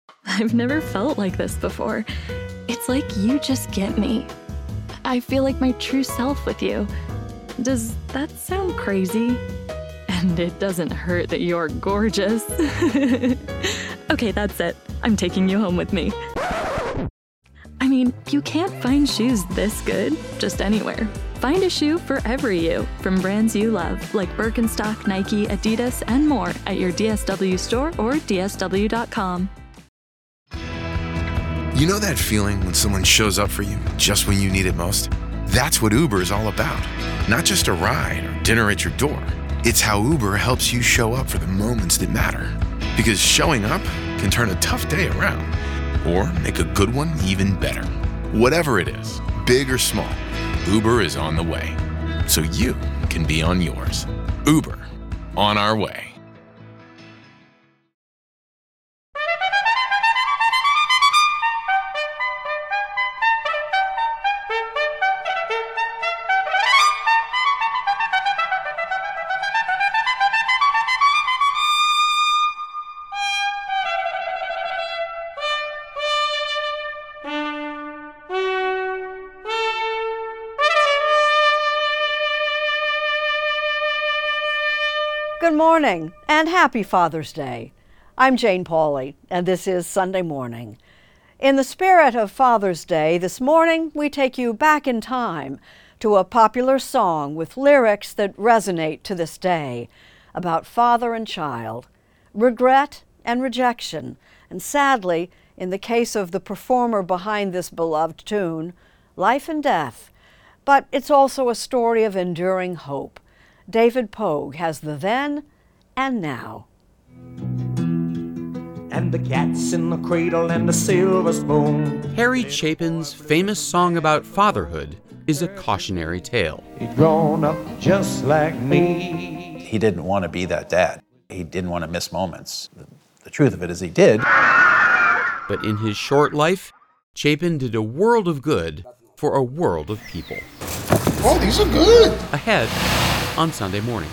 I've never felt like this before. It's like you just get me. I feel like my true self with you. Does that sound crazy? And it doesn't hurt that you're gorgeous. Okay, that's it. I'm taking you home with me. I mean, you can't find shoes this good just anywhere. Find a shoe for every you from brands you love, like Birkenstock, Nike, Adidas, and more at your DSW store or dsw.com. You know that feeling when someone shows up for you just when you need it most? That's what Uber is all about. Not just a ride or dinner at your door. It's how Uber helps you show up for the moments that matter. Because showing up can turn a tough day around or make a good one even better. Whatever it is, big or small, Uber is on the way. So you can be on yours. Uber, on our way. Good morning and happy Father's Day. I'm Jane Pauley and this is Sunday Morning. In the spirit of Father's Day, this morning we take you back in time to a popular song with lyrics that resonate to this day about father and child, regret and rejection, and sadly, in the case of the performer behind this beloved tune, life and death. But it's also a story of enduring hope. David Pogue has the then and now. And the cat's in the cradle and the silver spoon. Harry Chapin's famous song about fatherhood is a cautionary tale. He'd grown up just like me. He didn't want to be that dad. He didn't want to miss moments. The truth of it is he did. But in his short life, Chapin did a world of good for a world of people. Oh, these are good. Ahead on Sunday Morning.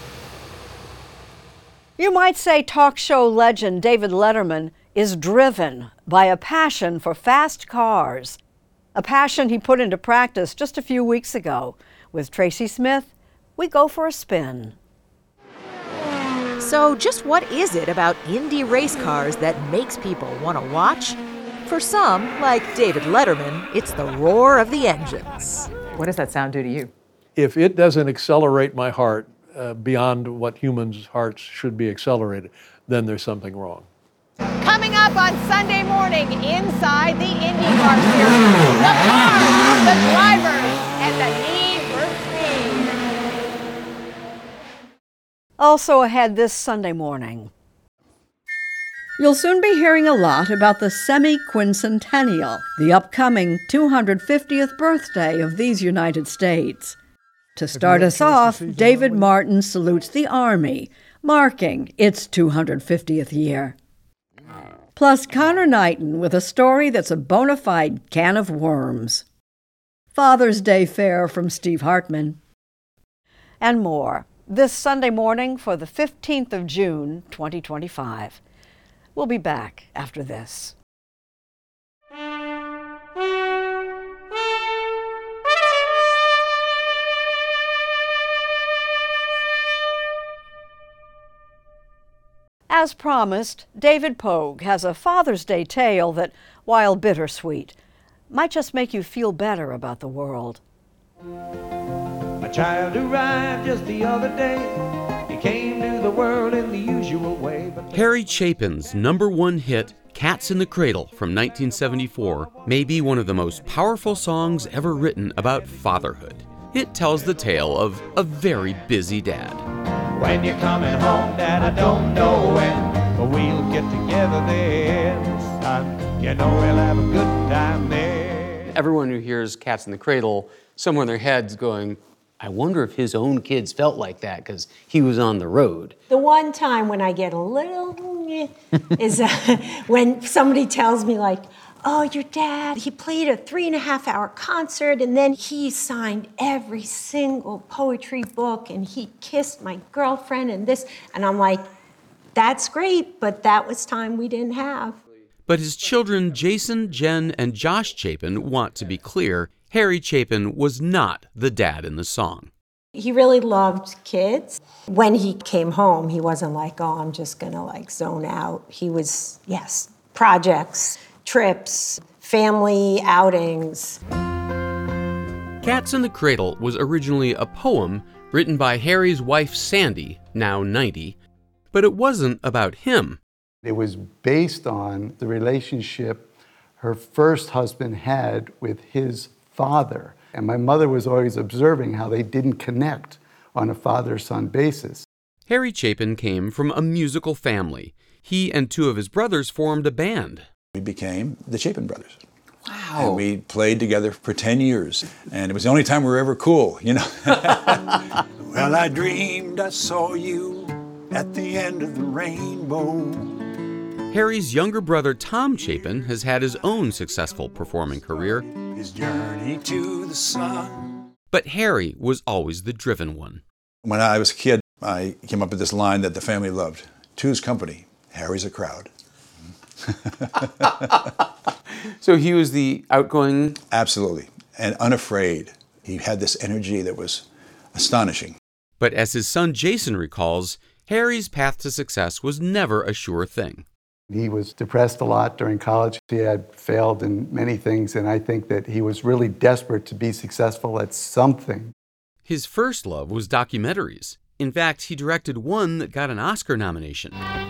You might say talk show legend David Letterman is driven by a passion for fast cars, a passion he put into practice just a few weeks ago. With Tracy Smith, we go for a spin. So just what is it about Indy race cars that makes people want to watch? For some, like David Letterman, it's the roar of the engines. What does that sound do to you? If it doesn't accelerate my heart beyond what humans' hearts should be accelerated, then there's something wrong. Coming up on Sunday Morning, inside the IndyCar Series, the cars, the drivers, and the need for speed. Also ahead this Sunday morning. You'll soon be hearing a lot about the semi-quincentennial, the upcoming 250th birthday of these United States. To start us off, David Martin salutes the Army, marking its 250th year. Plus Connor Knighton with a story that's a bona fide can of worms. Father's Day fare from Steve Hartman. And more, this Sunday morning for the 15th of June, 2025. We'll be back after this. As promised, David Pogue has a Father's Day tale that, while bittersweet, might just make you feel better about the world. A child arrived just the other day. He came to the world in the usual way. Harry Chapin's #1 hit, Cats in the Cradle from 1974, may be one of the most powerful songs ever written about fatherhood. It tells the tale of a very busy dad. When you're coming home, Dad, I don't know when, but we'll get together then, son. You know we'll have a good time there. Everyone who hears Cats in the Cradle, somewhere in their head's going, I wonder if his own kids felt like that because he was on the road. The one time when I get a little is when somebody tells me like, oh, your dad, he played a 3.5-hour concert and then he signed every single poetry book and he kissed my girlfriend and this. And I'm like, that's great, but that was time we didn't have. But his children Jason, Jen, and Josh Chapin want to be clear, Harry Chapin was not the dad in the song. He really loved kids. When he came home, he wasn't like, oh, I'm just going to like zone out. He was, yes, projects, trips, family outings. Cats in the Cradle was originally a poem written by Harry's wife Sandy, now 90, but it wasn't about him. It was based on the relationship her first husband had with his father. And my mother was always observing how they didn't connect on a father-son basis. Harry Chapin came from a musical family. He and two of his brothers formed a band. We became the Chapin Brothers. Wow. And we played together for 10 years. And it was the only time we were ever cool, you know. Well, I dreamed I saw you at the end of the rainbow. Harry's younger brother Tom Chapin has had his own successful performing career. His journey to the sun. But Harry was always the driven one. When I was a kid, I came up with this line that the family loved. Two's company, Harry's a crowd. So he was the outgoing? Absolutely, and unafraid. He had this energy that was astonishing. But as his son Jason recalls, Harry's path to success was never a sure thing. He was depressed a lot during college. He had failed in many things, and I think that he was really desperate to be successful at something. His first love was documentaries. In fact, he directed one that got an Oscar nomination.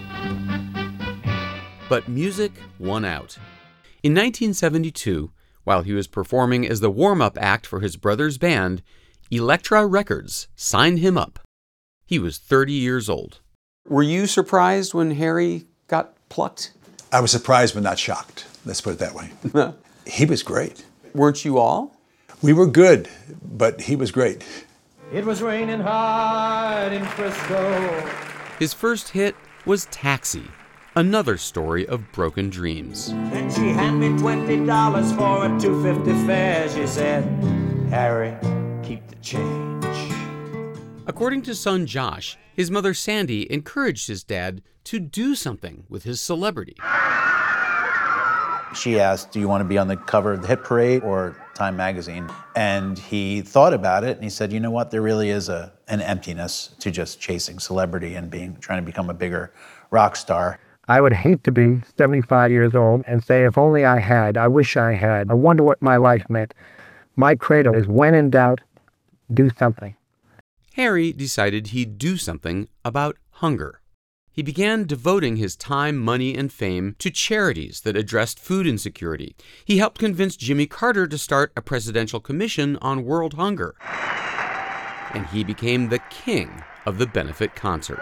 But music won out. In 1972, while he was performing as the warm-up act for his brother's band, Elektra Records signed him up. He was 30 years old. Were you surprised when Harry got plucked? I was surprised but not shocked. Let's put it that way. He was great. Weren't you all? We were good, but he was great. It was raining hard in Frisco. His first hit was Taxi, another story of broken dreams. And she handed me $20 for a $2.50 fare. She said, Harry, keep the change. According to son Josh, his mother Sandy encouraged his dad to do something with his celebrity. She asked, do you want to be on the cover of the Hit Parade or Time magazine? And he thought about it and he said, you know what, there really is an emptiness to just chasing celebrity and trying to become a bigger rock star. I would hate to be 75 years old and say, if only I had, I wish I had, I wonder what my life meant. My credo is, when in doubt, do something. Harry decided he'd do something about hunger. He began devoting his time, money, and fame to charities that addressed food insecurity. He helped convince Jimmy Carter to start a presidential commission on world hunger. And he became the king of the benefit concert.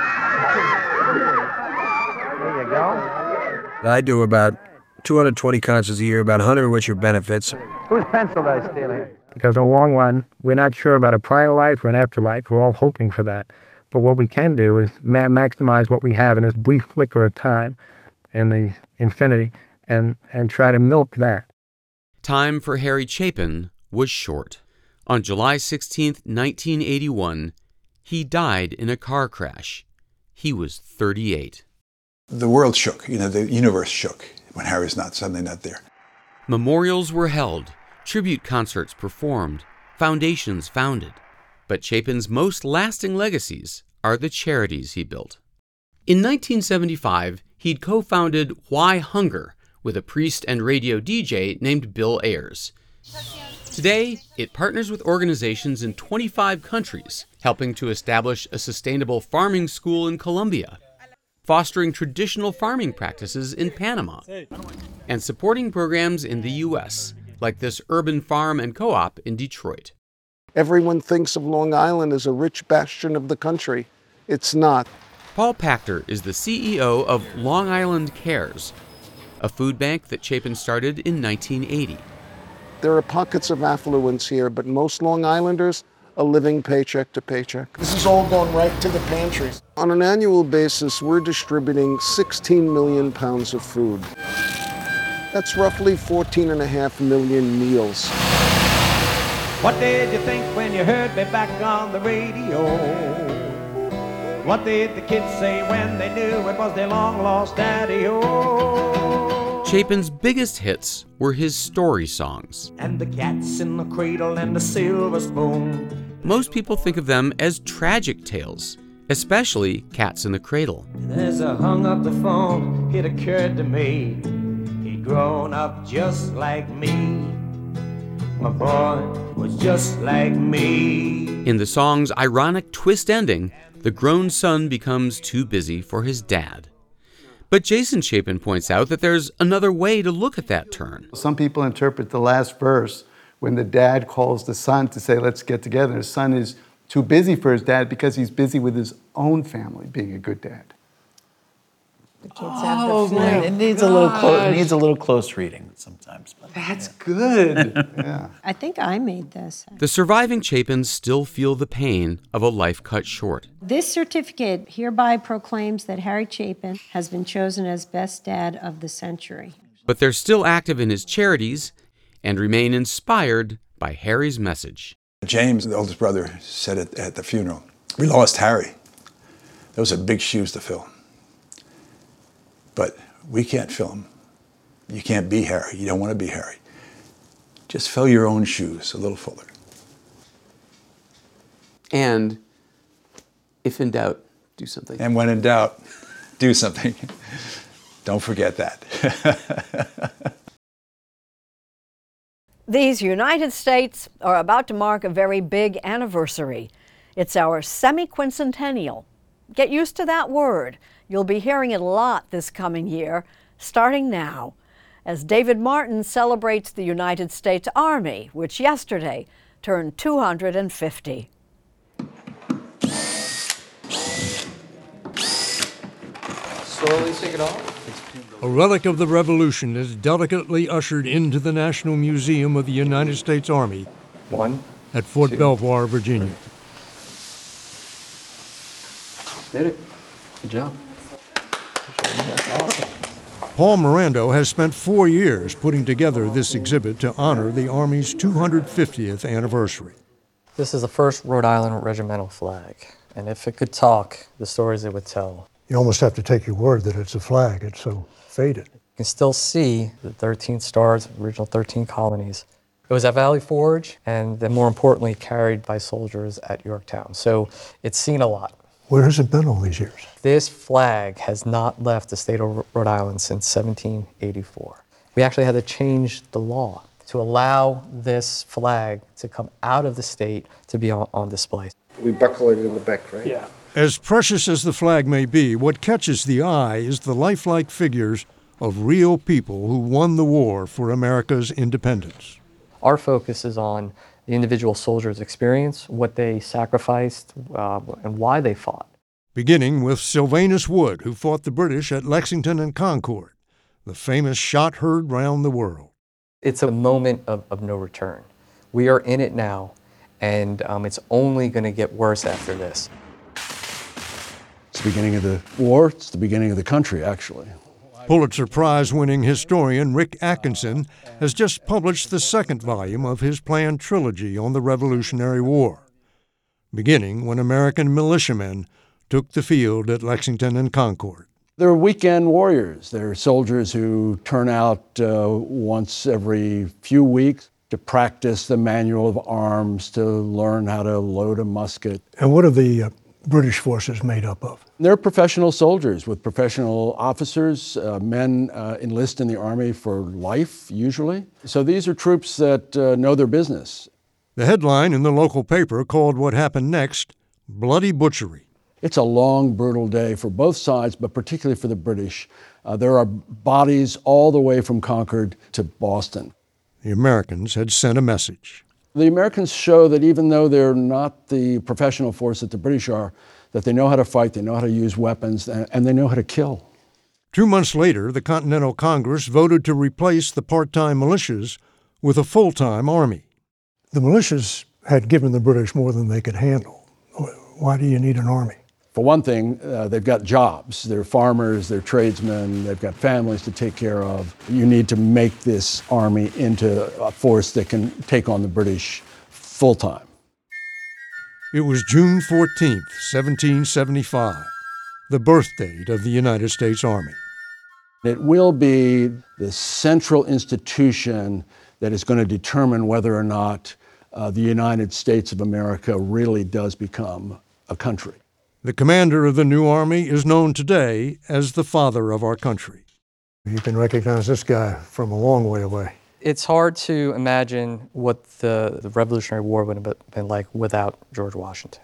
There you go. I do about 220 concerts a year, about 100 of which are benefits. Whose pencil did I steal here? Because in the long run, we're not sure about a prior life or an afterlife. We're all hoping for that. But what we can do is maximize what we have in this brief flicker of time in the infinity and try to milk that. Time for Harry Chapin was short. On July 16, 1981, he died in a car crash. He was 38. The world shook, the universe shook when Harry was suddenly not there. Memorials were held, tribute concerts performed, foundations founded. But Chapin's most lasting legacies are the charities he built. In 1975, he'd co-founded Why Hunger with a priest and radio DJ named Bill Ayers. Today, it partners with organizations in 25 countries, helping to establish a sustainable farming school in Colombia, fostering traditional farming practices in Panama, and supporting programs in the U.S., like this urban farm and co-op in Detroit. Everyone thinks of Long Island as a rich bastion of the country. It's not. Paul Pachter is the CEO of Long Island Cares, a food bank that Chapin started in 1980. There are pockets of affluence here, but most Long Islanders are living paycheck to paycheck. This is all going right to the pantries. On an annual basis, we're distributing 16 million pounds of food. That's roughly 14.5 million meals. What did you think when you heard me back on the radio? What did the kids say when they knew it was their long-lost daddy-o? Chapin's biggest hits were his story songs. And the cat's in the cradle and the silver spoon. Most people think of them as tragic tales, especially Cats in the Cradle. As I hung up the phone, it occurred to me, he'd grown up just like me. My boy was just like me. In the song's ironic twist ending, the grown son becomes too busy for his dad. But Jason Chapin points out that there's another way to look at that turn. Some people interpret the last verse when the dad calls the son to say, let's get together. The son is too busy for his dad because he's busy with his own family, being a good dad. The kids have the flu. It needs a little close. It needs a little close reading sometimes. But, That's good. Yeah. I think I made this. The surviving Chapins still feel the pain of a life cut short. This certificate hereby proclaims that Harry Chapin has been chosen as best dad of the century. But they're still active in his charities and remain inspired by Harry's message. James, the oldest brother, said it at the funeral. We lost Harry. Those are big shoes to fill. But we can't fill them. You can't be Harry. You don't want to be Harry. Just fill your own shoes a little fuller. And if in doubt, do something. And when in doubt, do something. Don't forget that. These United States are about to mark a very big anniversary. It's our semi-quincentennial. Get used to that word. You'll be hearing it a lot this coming year, starting now, as David Martin celebrates the United States Army, which yesterday turned 250. Slowly take it off. A relic of the Revolution is delicately ushered into the National Museum of the United States Army at Fort Belvoir, Virginia. Did it. Good job. Paul Mirando has spent 4 years putting together this exhibit to honor the Army's 250th anniversary. This is the first Rhode Island regimental flag, and if it could talk, the stories it would tell. You almost have to take your word that it's a flag. It's so faded. You can still see the 13 stars, original 13 colonies. It was at Valley Forge, and then more importantly, carried by soldiers at Yorktown. So it's seen a lot. Where has it been all these years? This flag has not left the state of Rhode Island since 1784. We actually had to change the law to allow this flag to come out of the state to be on display. We buckle it in the back, right? Yeah. As precious as the flag may be, what catches the eye is the lifelike figures of real people who won the war for America's independence. Our focus is on the individual soldiers' experience, what they sacrificed, and why they fought. Beginning with Sylvanus Wood, who fought the British at Lexington and Concord, the famous shot heard round the world. It's a moment of no return. We are in it now, and it's only going to get worse after this. It's the beginning of the war. It's the beginning of the country, actually. Pulitzer Prize-winning historian Rick Atkinson has just published the second volume of his planned trilogy on the Revolutionary War, beginning when American militiamen took the field at Lexington and Concord. They're weekend warriors. They're soldiers who turn out once every few weeks to practice the manual of arms, to learn how to load a musket. And what are the British forces made up of? They're professional soldiers with professional officers. Men enlist in the Army for life, usually. So these are troops that know their business. The headline in the local paper called what happened next, Bloody Butchery. It's a long, brutal day for both sides, but particularly for the British. There are bodies all the way from Concord to Boston. The Americans had sent a message. The Americans show that even though they're not the professional force that the British are, that they know how to fight, they know how to use weapons, and they know how to kill. 2 months later, the Continental Congress voted to replace the part-time militias with a full-time army. The militias had given the British more than they could handle. Why do you need an army? For one thing, they've got jobs. They're farmers, they're tradesmen, they've got families to take care of. You need to make this army into a force that can take on the British full-time. It was June 14th, 1775, the birth date of the United States Army. It will be the central institution that is going to determine whether or not the United States of America really does become a country. The commander of the new army is known today as the father of our country. You can recognize this guy from a long way away. It's hard to imagine what the Revolutionary War would have been like without George Washington.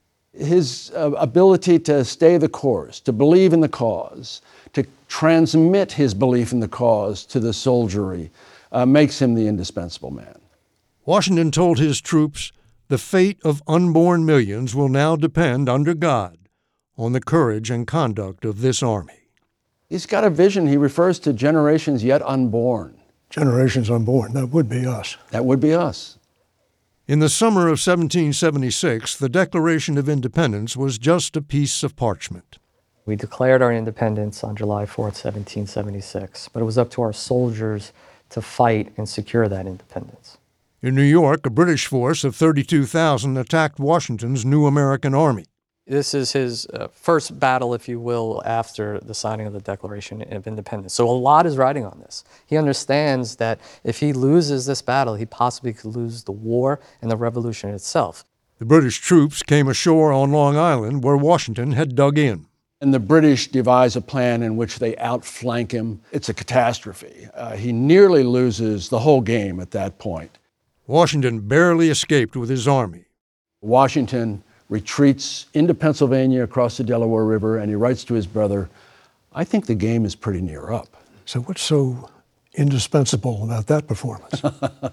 His ability to stay the course, to believe in the cause, to transmit his belief in the cause to the soldiery, makes him the indispensable man. Washington told his troops, the fate of unborn millions will now depend, under God, on the courage and conduct of this army. He's got a vision. He refers to generations yet unborn. Generations unborn, that would be us. That would be us. In the summer of 1776, the Declaration of Independence was just a piece of parchment. We declared our independence on July 4th, 1776, but it was up to our soldiers to fight and secure that independence. In New York, a British force of 32,000 attacked Washington's new American army. This is his first battle, if you will, after the signing of the Declaration of Independence. So a lot is riding on this. He understands that if he loses this battle, he possibly could lose the war and the revolution itself. The British troops came ashore on Long Island, where Washington had dug in. And the British devise a plan in which they outflank him. It's a catastrophe. He nearly loses the whole game at that point. Washington barely escaped with his army. Washington retreats into Pennsylvania across the Delaware River, and he writes to his brother, I think the game is pretty near up. So what's so indispensable about that performance?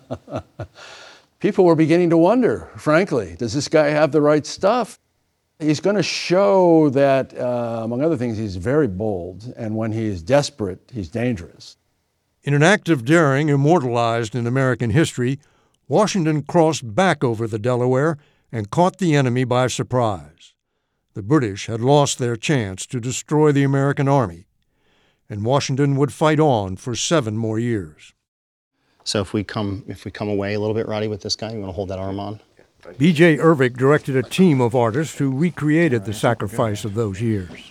People were beginning to wonder, frankly, does this guy have the right stuff? He's going to show that, among other things, he's very bold, and when he's desperate, he's dangerous. In an act of daring immortalized in American history, Washington crossed back over the Delaware and caught the enemy by surprise. The British had lost their chance to destroy the American army, and Washington would fight on for 7 more years. So if we come away a little bit, Roddy, with this guy, you want to hold that arm on? B.J. Ervik directed a team of artists who recreated the sacrifice of those years.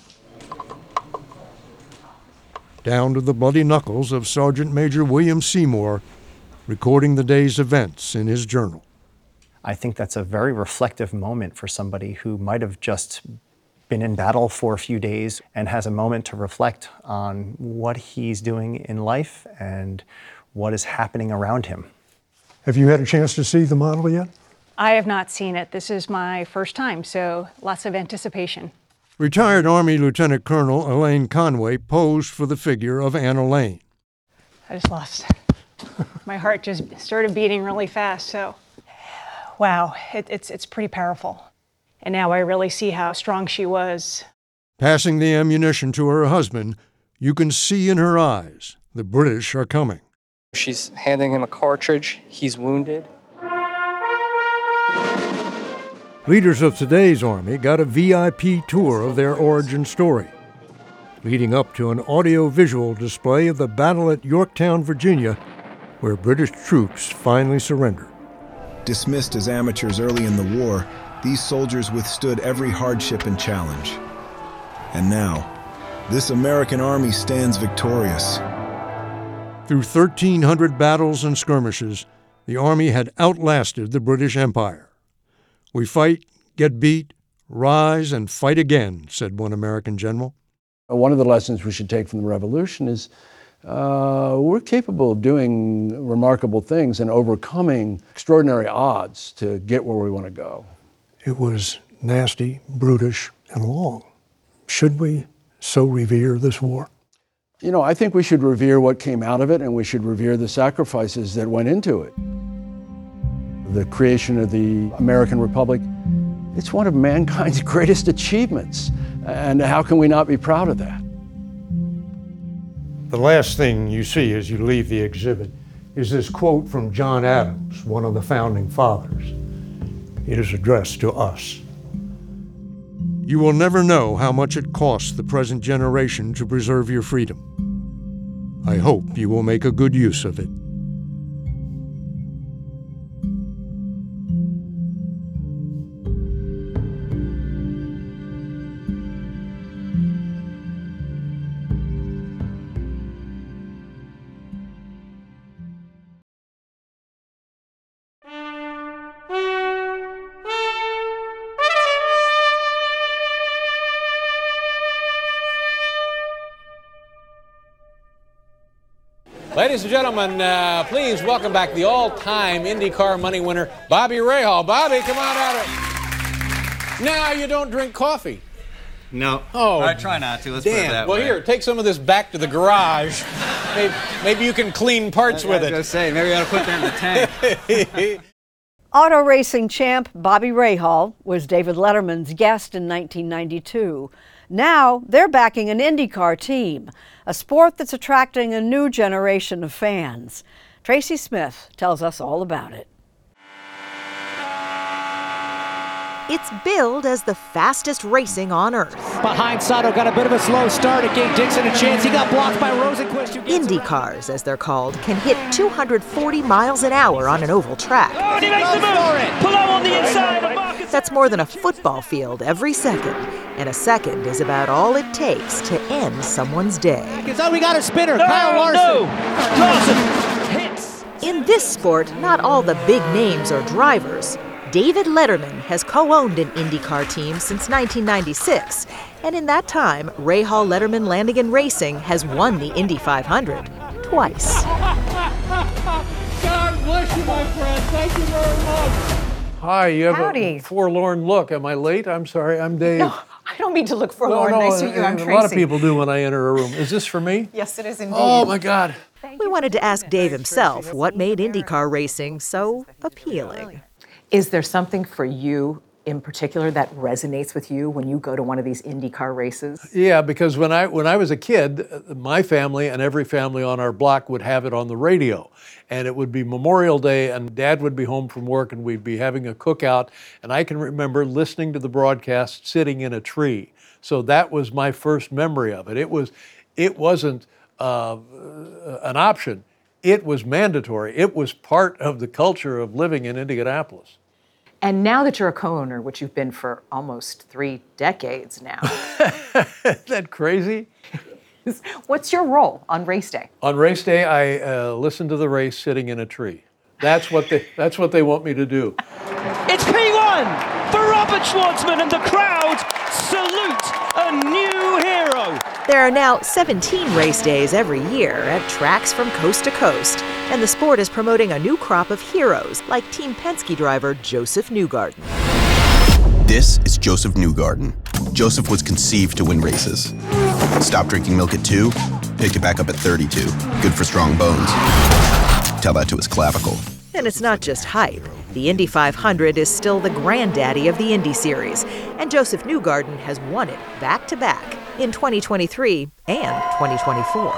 Down to the bloody knuckles of Sergeant Major William Seymour, recording the day's events in his journal. I think that's a very reflective moment for somebody who might have just been in battle for a few days and has a moment to reflect on what he's doing in life and what is happening around him. Have you had a chance to see the model yet? I have not seen it. This is my first time, so lots of anticipation. Retired Army Lieutenant Colonel Elaine Conway posed for the figure of Anna Lane. I just lost. My heart just started beating really fast, so wow, it's pretty powerful. And now I really see how strong she was. Passing the ammunition to her husband, you can see in her eyes the British are coming. She's handing him a cartridge. He's wounded. Leaders of today's Army got a VIP tour of their origin story, leading up to an audio-visual display of the battle at Yorktown, Virginia, where British troops finally surrendered. Dismissed as amateurs early in the war, these soldiers withstood every hardship and challenge. And now, this American army stands victorious. Through 1,300 battles and skirmishes, the Army had outlasted the British Empire. We fight, get beat, rise, and fight again, said one American general. One of the lessons we should take from the Revolution is we're capable of doing remarkable things and overcoming extraordinary odds to get where we want to go. It was nasty, brutish, and long. Should we so revere this war? You know, I think we should revere what came out of it, and we should revere the sacrifices that went into it. The creation of the American Republic, it's one of mankind's greatest achievements. And how can we not be proud of that? The last thing you see as you leave the exhibit is this quote from John Adams, one of the founding fathers. It is addressed to us. You will never know how much it costs the present generation to preserve your freedom. I hope you will make a good use of it. Ladies and gentlemen, please welcome back the all-time IndyCar money winner, Bobby Rahal. Bobby, come on out. Now you don't drink coffee. No. Oh, I try not to. Let's put it Dan, that well, way. here, take some of this back to the garage. Maybe you can clean parts with it. I was just saying, maybe I ought to put that in the tank. Auto racing champ Bobby Rahal was David Letterman's guest in 1992. Now they're backing an IndyCar team, a sport that's attracting a new generation of fans. Tracy Smith tells us all about it. It's billed as the fastest racing on Earth. Behind Sato, got a bit of a slow start. It gave Dixon a chance. He got blocked by Rosenquist. Indy cars, as they're called, can hit 240 miles an hour on an oval track. Oh, and he makes the move! Palou on the inside. That's more than a football field every second. And a second is about all it takes to end someone's day. Oh, we got a spinner. Kyle Larson. Larson hits. In this sport, not all the big names are drivers. David Letterman has co-owned an IndyCar team since 1996, and in that time, Rahal Letterman Landing & Racing has won the Indy 500 twice. God bless you, my friend. Thank you very much. Hi, you have Howdy. a forlorn look. Am I late? I'm sorry, I'm Dave. No, I don't mean to look forlorn. Nice to meet you. I'm Tracy. A lot of people do when I enter a room. Is this for me? Yes, it is indeed. Oh, my God. We wanted to ask Dave himself what made IndyCar racing so appealing. Is there something for you in particular that resonates with you when you go to one of these IndyCar races? Yeah, because when I was a kid, my family and every family on our block would have it on the radio. And it would be Memorial Day, and Dad would be home from work, and we'd be having a cookout. And I can remember listening to the broadcast sitting in a tree. So that was my first memory of it. It wasn't an option. It was mandatory. It was part of the culture of living in Indianapolis. And now that you're a co-owner, which you've been for almost 3 decades now. Isn't that crazy? What's your role on race day? On race day, I listen to the race sitting in a tree. That's what they want me to do. It's P1 for Robert Schwartzman, and the crowd salute a new hero. There are now 17 race days every year at tracks from coast to coast, and the sport is promoting a new crop of heroes like Team Penske driver Josef Newgarden. This is Josef Newgarden. Josef was conceived to win races. Stopped drinking milk at 2, picked it back up at 32. Good for strong bones. Tell that to his clavicle. And it's not just hype. The Indy 500 is still the granddaddy of the Indy Series, and Josef Newgarden has won it back-to-back in 2023 and 2024.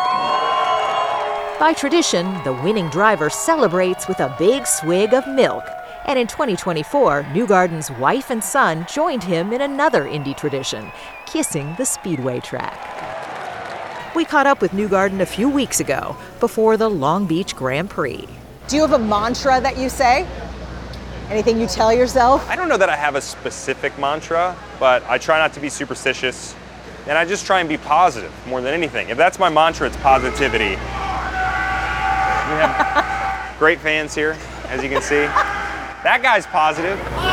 By tradition, the winning driver celebrates with a big swig of milk. And in 2024, Newgarden's wife and son joined him in another Indy tradition, kissing the speedway track. We caught up with Newgarden a few weeks ago, before the Long Beach Grand Prix. Do you have a mantra that you say? Anything you tell yourself? I don't know that I have a specific mantra, but I try not to be superstitious, and I just try and be positive more than anything. If that's my mantra, it's positivity. We have great fans here, as you can see. That guy's positive.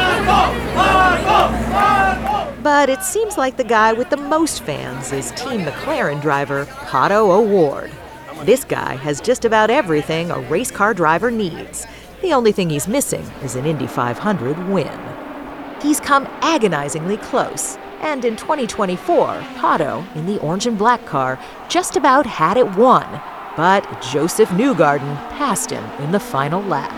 But it seems like the guy with the most fans is Team McLaren driver Pato O'Ward. This guy has just about everything a race car driver needs. The only thing he's missing is an Indy 500 win. He's come agonizingly close, and in 2024, Pato, in the orange and black car, just about had it won. But Josef Newgarden passed him in the final lap.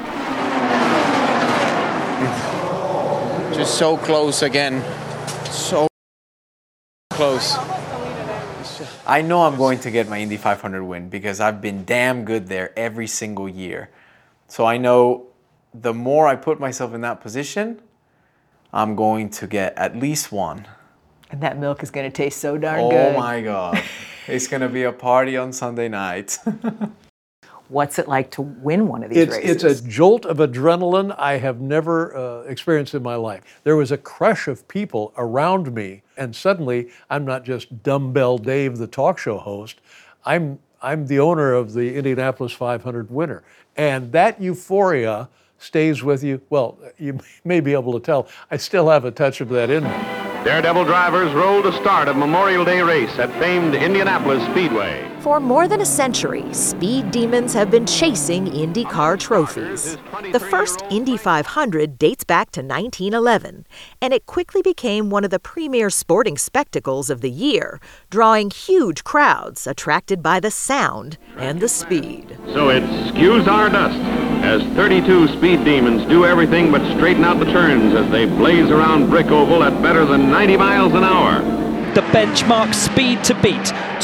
Just so close again. So close. I know I'm going to get my Indy 500 win because I've been damn good there every single year. So I know the more I put myself in that position, I'm going to get at least one. And that milk is going to taste so darn good. Oh my God. It's going to be a party on Sunday night. What's it like to win one of these races? It's a jolt of adrenaline I have never experienced in my life. There was a crush of people around me, and suddenly I'm not just Dumbbell Dave, the talk show host. I'm the owner of the Indianapolis 500 winner. And that euphoria stays with you. Well, you may be able to tell, I still have a touch of that in me. Daredevil drivers roll the start of Memorial Day race at famed Indianapolis Speedway. For more than a century, Speed Demons have been chasing IndyCar trophies. The first Indy 500 dates back to 1911, and it quickly became one of the premier sporting spectacles of the year, drawing huge crowds attracted by the sound and the speed. So it skews our dust as 32 Speed Demons do everything but straighten out the turns as they blaze around Brick Oval at better than 90 miles an hour. The benchmark speed to beat,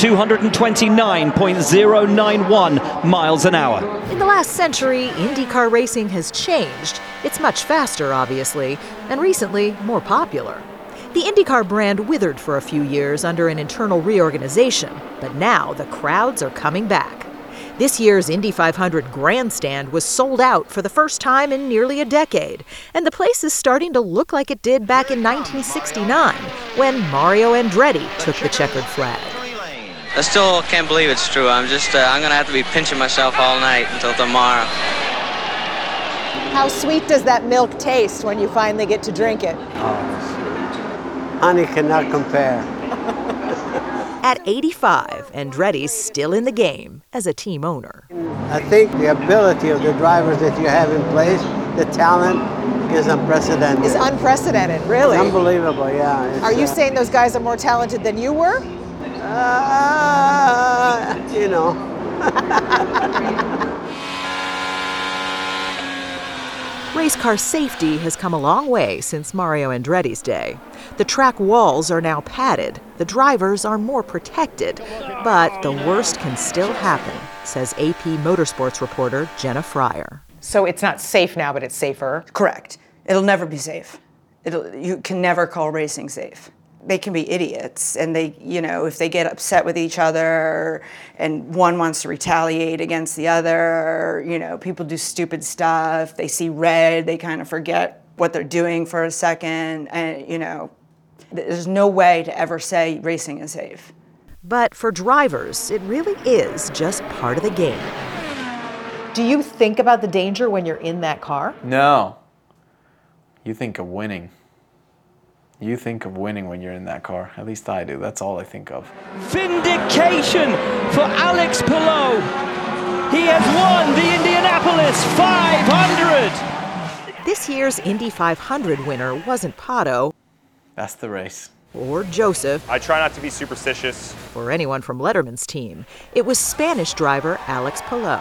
229.091 miles an hour. In the last century, IndyCar racing has changed. It's much faster, obviously, and recently more popular. The IndyCar brand withered for a few years under an internal reorganization, but now the crowds are coming back. This year's Indy 500 grandstand was sold out for the first time in nearly a decade, and the place is starting to look like it did back in 1969 when Mario Andretti took the checkered flag. I still can't believe it's true. I'm going to have to be pinching myself all night until tomorrow. How sweet does that milk taste when you finally get to drink it? Honey cannot compare. At 85, Andretti's still in the game as a team owner. I think the ability of the drivers that you have in place, the talent, is unprecedented. Is unprecedented, really? It's unbelievable, yeah. Are you saying those guys are more talented than you were? You know. Race car safety has come a long way since Mario Andretti's day. The track walls are now padded, the drivers are more protected, but the worst can still happen, says AP Motorsports reporter Jenna Fryer. So it's not safe now, but it's safer? Correct. It'll never be safe. You can never call racing safe. They can be idiots, and if they get upset with each other and one wants to retaliate against the other, people do stupid stuff, they see red, they kind of forget what they're doing for a second, and, there's no way to ever say racing is safe. But for drivers, it really is just part of the game. Do you think about the danger when you're in that car? No. You think of winning. You think of winning when you're in that car. At least I do. That's all I think of. Vindication for Alex Palou. He has won the Indianapolis 500. This year's Indy 500 winner wasn't Pato. That's the race. Or Joseph. I try not to be superstitious. Or anyone from Letterman's team. It was Spanish driver Alex Palou.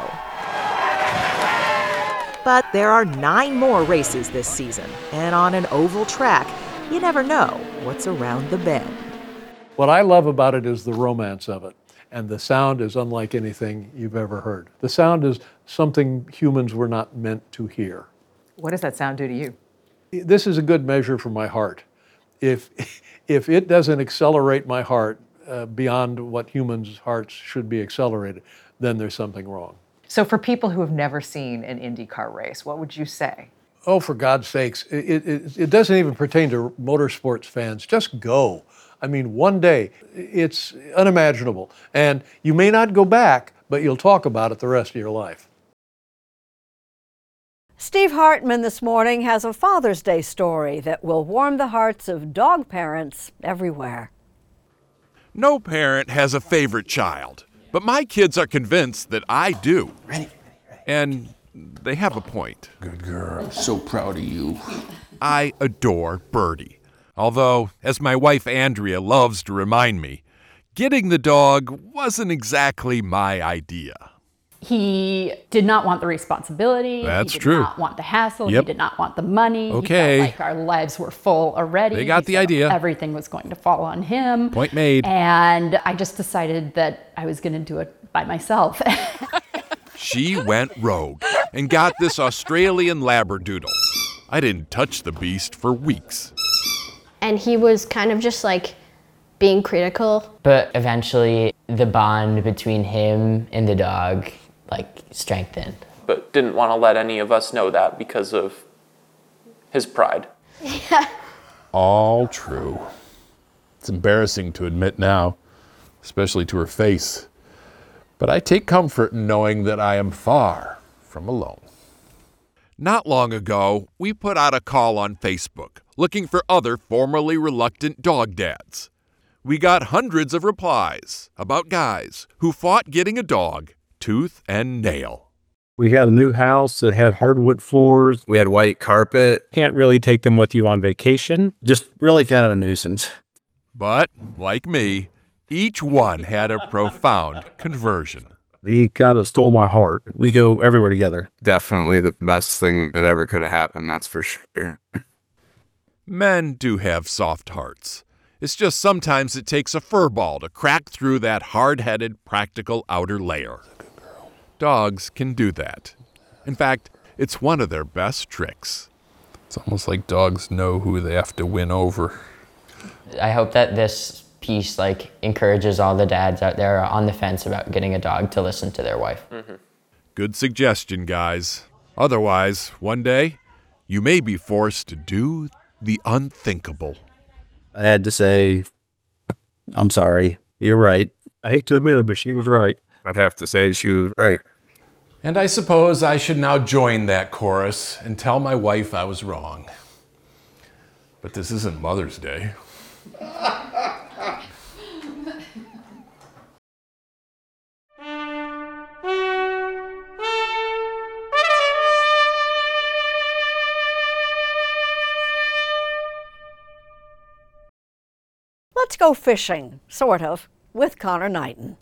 But there are 9 more races this season, and on an oval track, you never know what's around the bend. What I love about it is the romance of it. And the sound is unlike anything you've ever heard. The sound is something humans were not meant to hear. What does that sound do to you? This is a good measure for my heart. If it doesn't accelerate my heart beyond what humans' hearts should be accelerated, then there's something wrong. So for people who have never seen an IndyCar race, what would you say? Oh, for God's sakes, it doesn't even pertain to motorsports fans. Just go. I mean, one day, it's unimaginable. And you may not go back, but you'll talk about it the rest of your life. Steve Hartman this morning has a Father's Day story that will warm the hearts of dog parents everywhere. No parent has a favorite child, but my kids are convinced that I do. Ready. And they have a point. Good girl. I'm so proud of you. I adore Birdie. Although, as my wife Andrea loves to remind me, getting the dog wasn't exactly my idea. He did not want the responsibility. That's true. He did not want the hassle. Yep. He did not want the money. Okay. He felt like our lives were full already. They got the idea. Everything was going to fall on him. Point made. And I just decided that I was going to do it by myself. She went rogue and got this Australian Labradoodle. I didn't touch the beast for weeks. And he was kind of just like being critical. But eventually the bond between him and the dog strengthened. But didn't want to let any of us know that because of his pride. Yeah. All true. It's embarrassing to admit now, especially to her face. But I take comfort in knowing that I am far from alone. Not long ago, we put out a call on Facebook looking for other formerly reluctant dog dads. we got hundreds of replies about guys who fought getting a dog tooth and nail. We had a new house that had hardwood floors. We had white carpet. Can't really take them with you on vacation. Just really kind of a nuisance. But, like me, each one had a profound conversion. He kind of stole my heart. We go everywhere together. Definitely the best thing that ever could have happened, that's for sure. Men do have soft hearts. It's just sometimes it takes a fur ball to crack through that hard-headed, practical outer layer. Dogs can do that. In fact, it's one of their best tricks. It's almost like dogs know who they have to win over. I hope that this piece encourages all the dads out there on the fence about getting a dog to listen to their wife. Mm-hmm. Good suggestion, guys. Otherwise, one day, you may be forced to do the unthinkable. I had to say, I'm sorry. You're right. I hate to admit it, but she was right. I'd have to say she was right. And I suppose I should now join that chorus and tell my wife I was wrong. But this isn't Mother's Day. Let's go fishing, sort of, with Connor Knighton.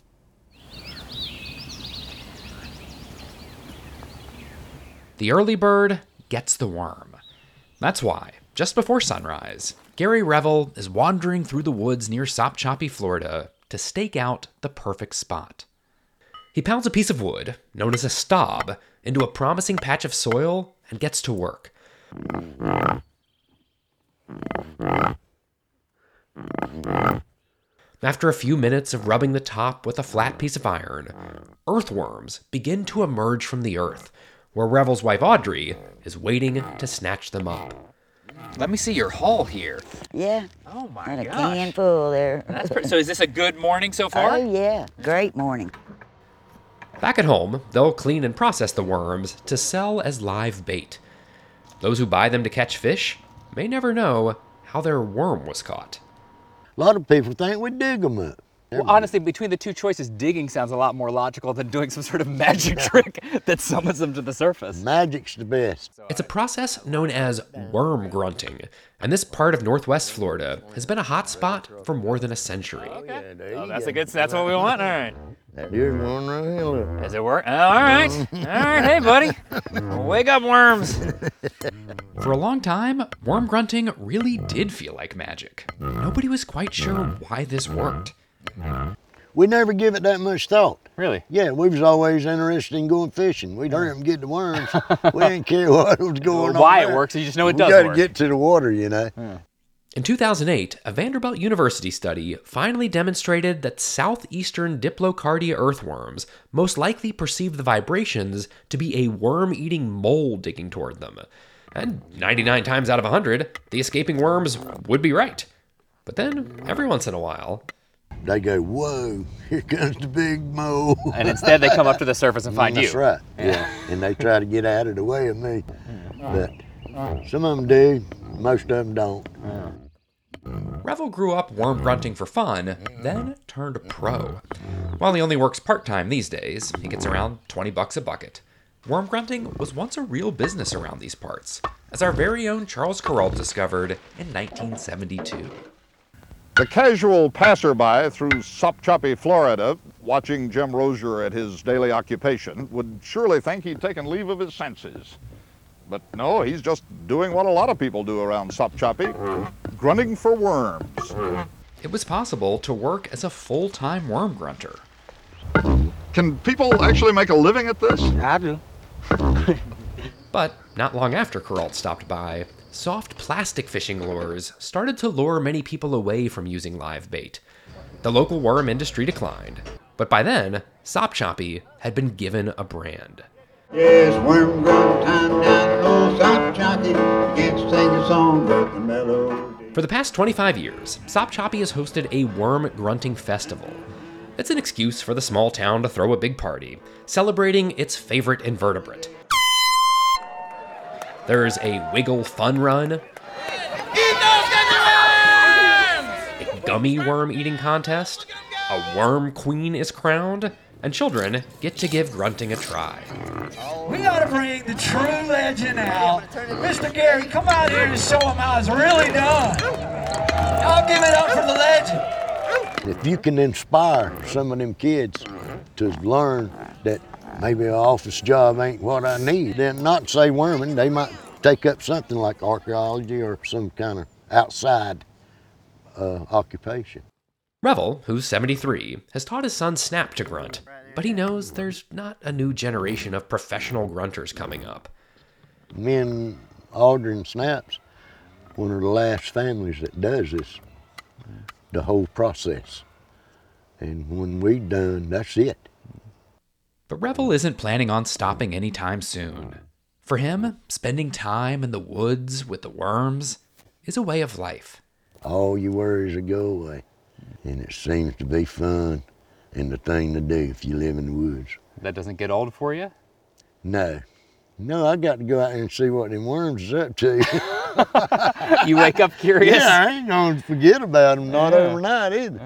The early bird gets the worm. That's why, just before sunrise, Gary Revel is wandering through the woods near Sopchoppy, Florida, to stake out the perfect spot. He pounds a piece of wood, known as a stob, into a promising patch of soil and gets to work. After a few minutes of rubbing the top with a flat piece of iron, earthworms begin to emerge from the earth, where Revel's wife Audrey is waiting to snatch them up. Let me see your haul here. Yeah. Oh my and gosh. a can full there. That's pretty, so is this a good morning so far? Oh yeah, great morning. Back at home, they'll clean and process the worms to sell as live bait. Those who buy them to catch fish may never know how their worm was caught. A lot of people think we dig them up. Well, honestly, between the two choices, digging sounds a lot more logical than doing some sort of magic trick that summons them to the surface. Magic's the best. It's a process known as worm grunting, and this part of Northwest Florida has been a hot spot for more than a century. Okay. Oh, that's what we want. All right. Here's one right here. Look. Does it work? Oh, all right. All right. Hey, buddy. Wake up, worms. For a long time, worm grunting really did feel like magic. Nobody was quite sure why this worked. We never give it that much thought. Really? Yeah, we was always interested in going fishing. We'd hurry up and get the worms. We didn't care what was going on. Why there. it works, you just know it does work. We work. got to get to the water, you know. Yeah. In 2008, a Vanderbilt University study finally demonstrated that southeastern Diplocardia earthworms most likely perceive the vibrations to be a worm-eating mole digging toward them. And 99 times out of 100, the escaping worms would be right. But then, every once in a while, they go, whoa, here comes the big mole. And instead they come up to the surface and find you. That's right, yeah. And they try to get out of the way of me. But some of them do, most of them don't. Revel grew up worm grunting for fun, then turned pro. While he only works part-time these days, he gets around $20 a bucket. Worm grunting was once a real business around these parts, as our very own Charles Kuralt discovered in 1972. The casual passerby through Sopchoppy, Florida, watching Jim Rozier at his daily occupation, would surely think he'd taken leave of his senses. But no, he's just doing what a lot of people do around Sopchoppy, grunting for worms. It was possible to work as a full-time worm grunter. Can people actually make a living at this? I do. But not long after Kuralt stopped by, soft plastic fishing lures started to lure many people away from using live bait. The local worm industry declined, but by then, Sopchoppy had been given a brand. Yes, worm grunt time down low, Sopchoppy, can't sing a song but the melody. For the past 25 years, Sopchoppy has hosted a worm grunting festival. It's an excuse for the small town to throw a big party, celebrating its favorite invertebrate. There's a wiggle fun run, a gummy worm eating contest, a worm queen is crowned, and children get to give grunting a try. We gotta bring the true legend out. Mr. Gary, come out here and show him how it's really done. I'll give it up for the legend. If you can inspire some of them kids to learn that maybe an office job ain't what I need, then not say worming, they might take up something like archaeology or some kind of outside occupation. Revel, who's 73, has taught his son Snap to grunt, but he knows there's not a new generation of professional grunters coming up. Me and Aldrin Snaps, one of the last families that does this, the whole process. And when we done, that's it. But Revel isn't planning on stopping anytime soon. For him, spending time in the woods with the worms is a way of life. All your worries will go away. And it seems to be fun and the thing to do if you live in the woods. That doesn't get old for you? No. No, I got to go out there and see what them worms is up to. You wake up curious? Yeah, I ain't going to forget about them, not overnight either.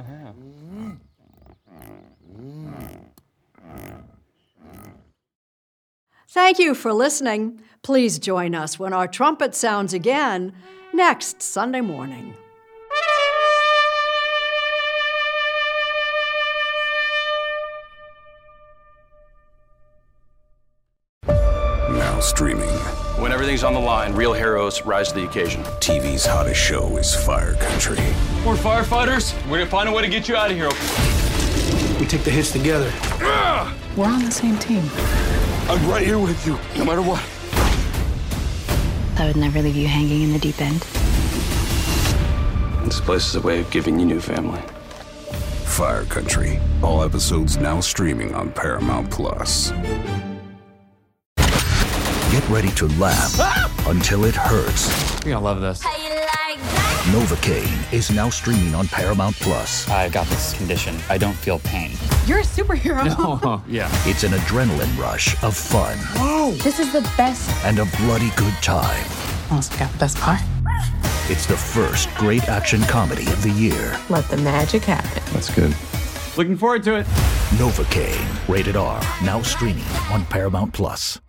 Thank you for listening. Please join us when our trumpet sounds again next Sunday morning. Now streaming. When everything's on the line, real heroes rise to the occasion. TV's hottest show is Fire Country. We're firefighters. We're gonna find a way to get you out of here. We take the hits together. We're on the same team. I'm right here with you, no matter what. I would never leave you hanging in the deep end. This place is a way of giving you new family. Fire Country. All episodes now streaming on Paramount Plus. Get ready to laugh until it hurts. You're gonna love this. Novocaine is now streaming on Paramount Plus. I've got this condition. I don't feel pain. You're a superhero. No, yeah. It's an adrenaline rush of fun. Whoa! This is the best. And a bloody good time. Almost got the best part. It's the first great action comedy of the year. Let the magic happen. That's good. Looking forward to it. Novocaine, rated R, now streaming on Paramount Plus.